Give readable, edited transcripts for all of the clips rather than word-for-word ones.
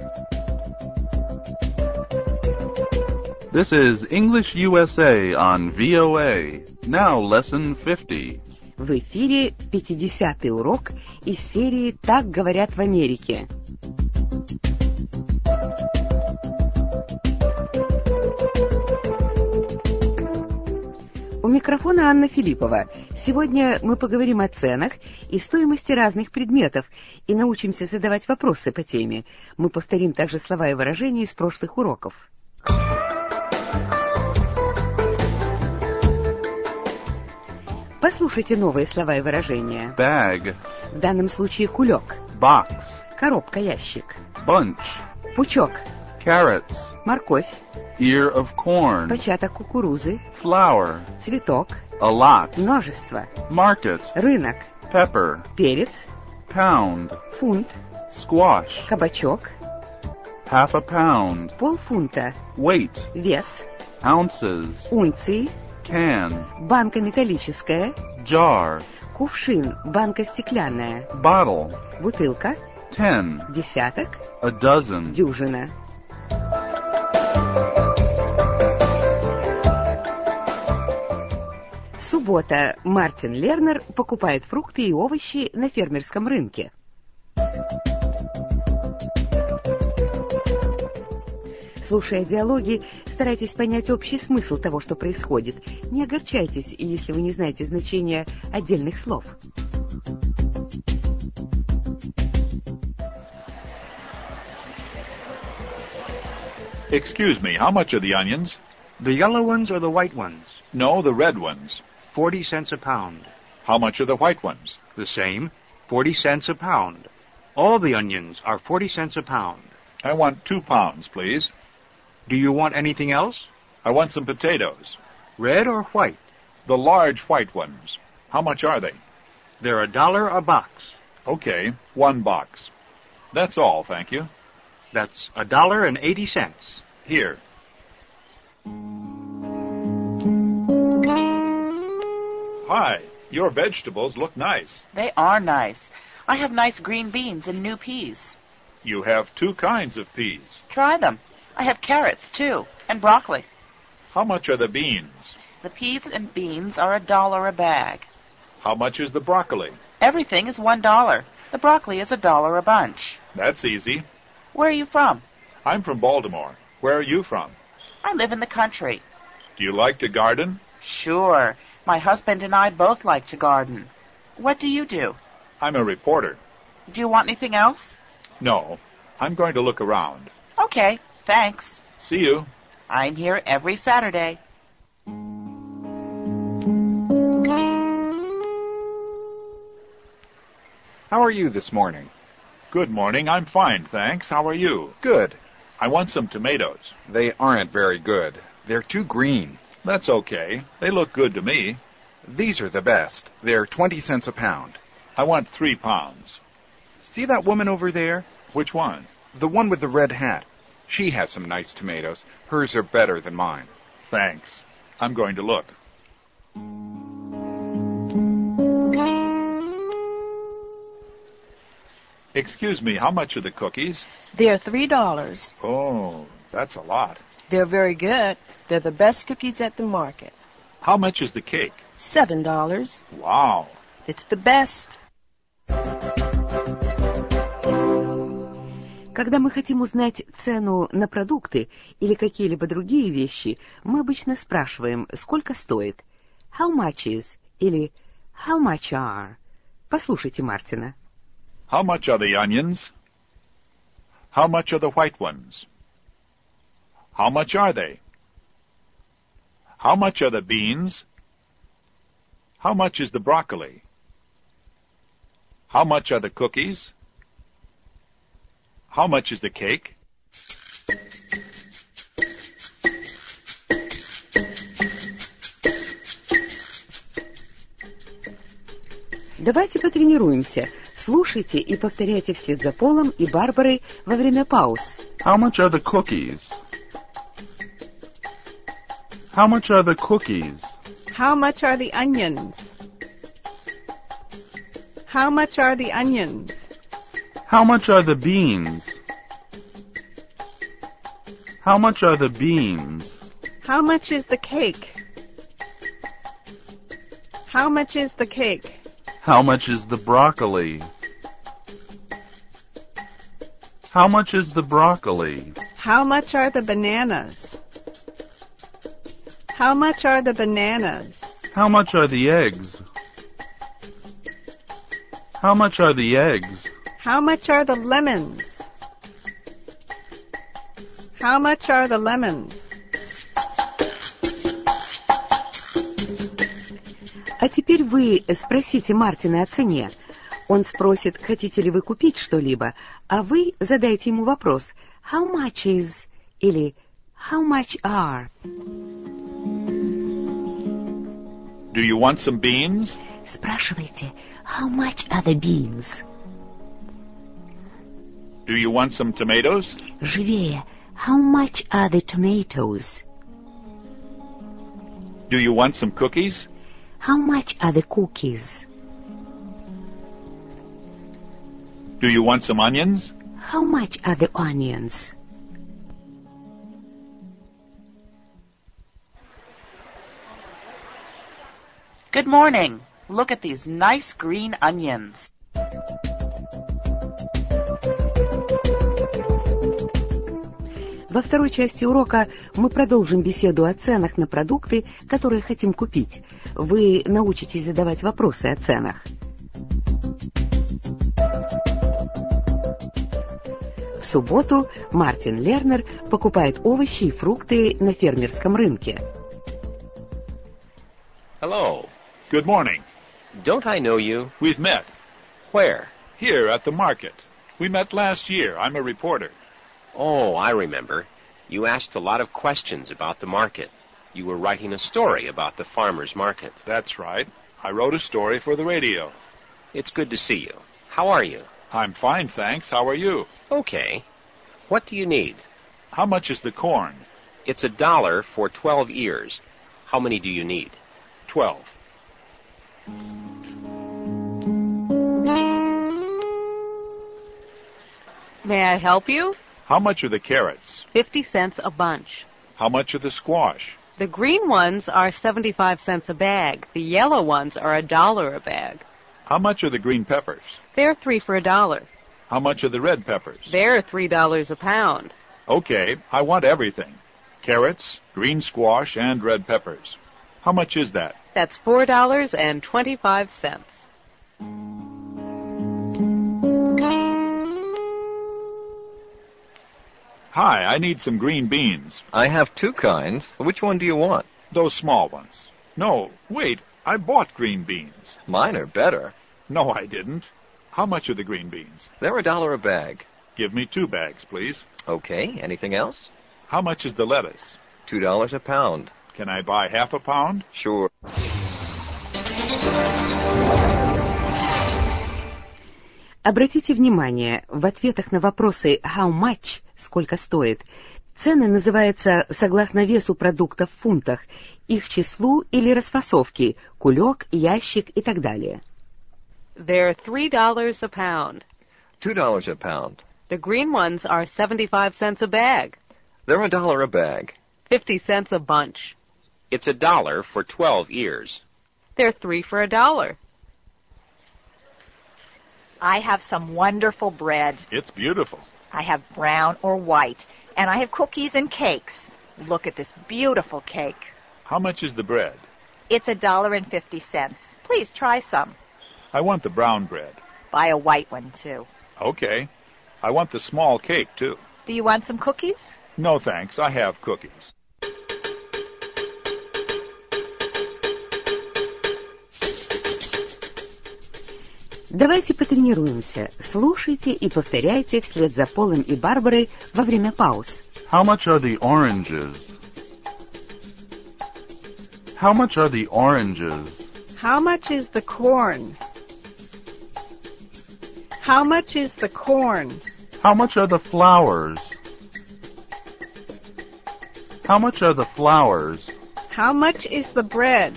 This is English USA on VOA. Now lesson 50. В эфире 50-й урок из серии «Так говорят в Америке». У микрофона Анна Филиппова. Сегодня мы поговорим о ценах и стоимости разных предметов и научимся задавать вопросы по теме. Мы повторим также слова и выражения из прошлых уроков. Послушайте новые слова и выражения. Bag. В данном случае кулек. Box. Коробка, ящик. Bunch. Пучок. Carrots. Морковь. Ear of corn. Початок кукурузы. Flour. Цветок. A lot. Множество. Market. Рынок. Pepper. Перец. Pound. Фунт. Squash. Кабачок. Half a pound. Полфунта. Weight. Вес. Ounces. Унции. Can. Банка металлическая. Jar. Кувшин. Банка стеклянная. Bottle. Бутылка. 10. Десяток. A dozen. Дюжина. Суббота. Мартин Лернер покупает фрукты и овощи на фермерском рынке. Слушая диалоги, старайтесь понять общий смысл того, что происходит. Не огорчайтесь, если вы не знаете значения отдельных слов. Excuse me, how much are the onions? The yellow ones or the white ones? No, the red ones. 40 cents a pound. How much are the white ones? The same, 40 cents a pound. All the onions are 40 cents a pound. I want 2 pounds, please. Do you want anything else? I want some potatoes. Red or white? The large white ones. How much are they? They're $1 a box. Okay, 1 box. That's all, thank you. That's $1.80. Here. Hi, your vegetables look nice. They are nice. I have nice green beans and new peas. You have 2 kinds of peas. Try them. I have carrots, too, and broccoli. How much are the beans? The peas and beans are $1 a bag. How much is the broccoli? Everything is $1. The broccoli is $1 a bunch. That's easy. Where are you from? I'm from Baltimore. Where are you from? I live in the country. Do you like to garden? Sure. My husband and I both like to garden. What do you do? I'm a reporter. Do you want anything else? No, I'm going to look around. Okay, thanks. See you. I'm here every Saturday. How are you this morning? Good morning. I'm fine, thanks. How are you? Good. I want some tomatoes. They aren't very good. They're too green. That's okay. They look good to me. These are the best. They're 20 cents a pound. I want 3 pounds. See that woman over there? Which one? The one with the red hat. She has some nice tomatoes. Hers are better than mine. Thanks. I'm going to look. Excuse me, how much are the cookies? They're $3. Oh, that's a lot. They're very good. They're the best cookies at the market. How much is the cake? $7. Wow. It's the best. Когда мы хотим узнать цену на продукты или какие-либо другие вещи, мы обычно спрашиваем, сколько стоит. How much is или how much are. Послушайте Мартина. How much are the onions? How much are the white ones? How much are they? How much are the beans? How much is the broccoli? How much are the cookies? How much is the cake? Давайте потренируемся. Слушайте и повторяйте вслед за Полом и Барбарой во время пауз. How much are the cookies? How much are the cookies? How much are the onions? How much are the onions? How much are the beans? How much are the beans? How much is the cake? How much is the cake? How much is the broccoli? How much is the broccoli? How much are the bananas? How much are the bananas? How much are the eggs? How much are the eggs? How much are the lemons? How much are the lemons? А теперь вы спросите Мартина о цене. Он спросит, хотите ли вы купить что-либо, а вы задайте ему вопрос «How much is?» или «How much are?» Do you want some beans? Спрашивайте «How much are the beans?» Do you want some tomatoes? Живее «How much are the tomatoes?» Do you want some cookies? How much are the cookies? Do you want some onions? How much are the onions? Good morning. Look at these nice green onions. Во второй части урока мы продолжим беседу о ценах на продукты, которые хотим купить. Вы научитесь задавать вопросы о ценах. В субботу Мартин Лернер покупает овощи и фрукты на фермерском рынке. Hello. Good morning. Don't I know you? We've met. Where? Here at the market. We met last year. I'm a reporter. Oh, I remember. You asked a lot of questions about the market. You were writing a story about the farmer's market. That's right. I wrote a story for the radio. It's good to see you. How are you? I'm fine, thanks. How are you? Okay. What do you need? How much is the corn? It's $1 for 12 ears. How many do you need? 12. May I help you? How much are the carrots? 50 cents a bunch. How much are the squash? The green ones are 75 cents a bag. The yellow ones are $1 a bag. How much are the green peppers? They're 3 for $1. How much are the red peppers? They're $3 a pound. Okay, I want everything. Carrots, green squash, and red peppers. How much is that? That's $4.25. Hi, I need some green beans. I have 2 kinds. Which one do you want? Those small ones. No, wait, I bought green beans. Mine are better. No, I didn't. How much are the green beans? They're $1 a bag. Give me 2 bags, please. Okay, anything else? How much is the lettuce? $2 a pound. Can I buy half a pound? Sure. Обратите внимание, в ответах на вопросы «how much» — «сколько стоит» цены называются согласно весу продуктов в фунтах, их числу или расфасовке — кулек, ящик и так далее. They're $3 a pound. $2 a pound. The green ones are 75 cents a bag. They're $1 a bag. 50 cents a bunch. It's $1 for 12 ears. They're 3 for $1. I have some wonderful bread. It's beautiful. I have brown or white, and I have cookies and cakes. Look at this beautiful cake. How much is the bread? It's $1.50. Please try some. I want the brown bread. Buy a white one, too. Okay. I want the small cake, too. Do you want some cookies? No, thanks. I have cookies. Давайте потренируемся. Слушайте и повторяйте вслед за Полом и Барбарой во время пауз. How much are the oranges? How much are the oranges? How much is the corn? How much is the corn? How much are the flowers? How much are the flowers? How much is the bread?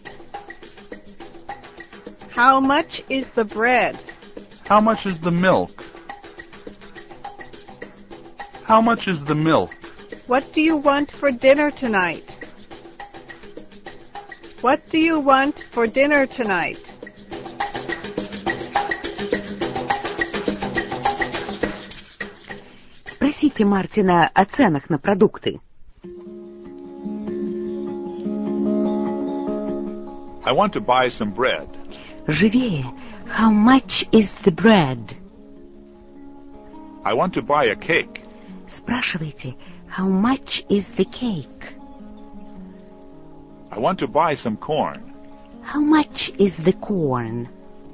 How much is the bread? How much is the milk? How much is the milk? What do you want for dinner tonight? What do you want for dinner tonight? Спросите Мартина о ценах на продукты. I want to buy some bread. Живее. How much is the bread? I want to buy a cake. Спрашивайте. How much is the cake? I want to buy some corn. How much is the corn?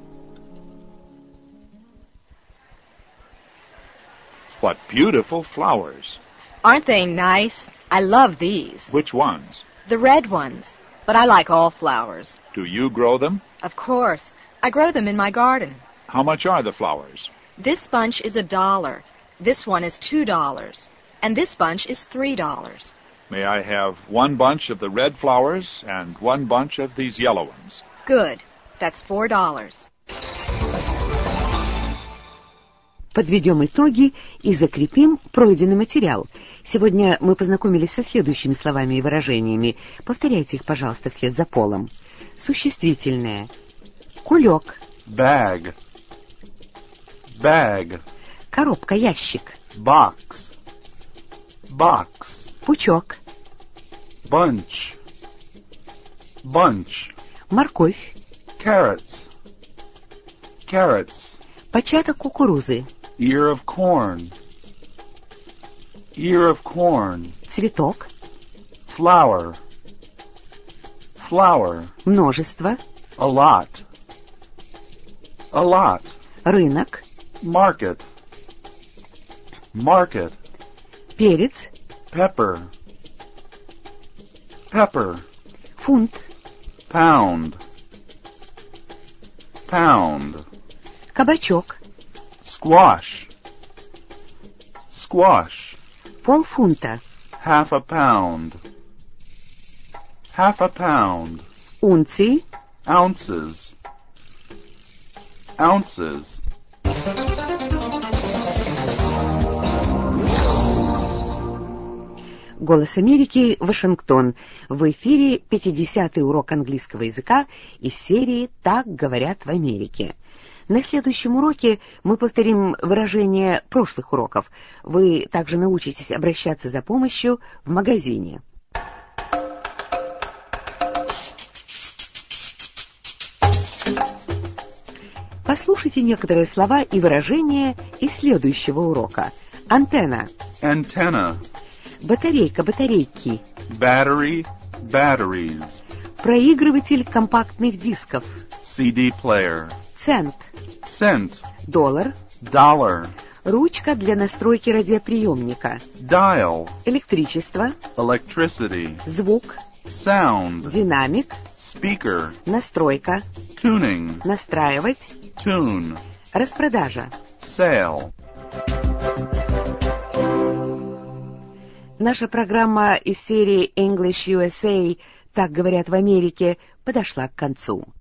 What beautiful flowers. Aren't they nice? I love these. Which ones? The red ones. But I like all flowers. Do you grow them? Of course. I grow them in my garden. How much are the flowers? This bunch is $1. This one is $2. And this bunch is $3. May I have one bunch of the red flowers and one bunch of these yellow ones? Good. That's $4. Подведем итоги и закрепим пройденный материал. Сегодня мы познакомились со следующими словами и выражениями. Повторяйте их, пожалуйста, вслед за Полом. Существительное. Кулек. Bag. Bag. Коробка, ящик. Box. Box. Пучок. Bunch. Bunch. Морковь. Carrots. Carrots. Початок кукурузы. Ear of corn. Ear of corn. Цветок. Flower. Flower. Множество. A lot. A lot. Рынок. Market. Market. Перец. Pepper. Pepper. Фунт. Pound. Pound. Кабачок. Squash. Squash. Полфунта. Half a pound. Half a pound. Унции. Ounces. Ounces. Голос Америки, Вашингтон. В эфире 50-й урок английского языка из серии «Так говорят в Америке». На следующем уроке мы повторим выражения прошлых уроков. Вы также научитесь обращаться за помощью в магазине. Послушайте некоторые слова и выражения из следующего урока. Антенна. Antenna. Батарейка, батарейки. Battery. Batteries. Проигрыватель компактных дисков. CD player. Цент. Cent. Доллар. Dollar. Ручка для настройки радиоприемника. Dial. Электричество. Electricity. Звук. Sound. Динамик. Speaker. Настройка. Tuning. Настраивать. Tune. Распродажа. Sale. Наша программа из серии English USA «Так говорят в Америке» подошла к концу.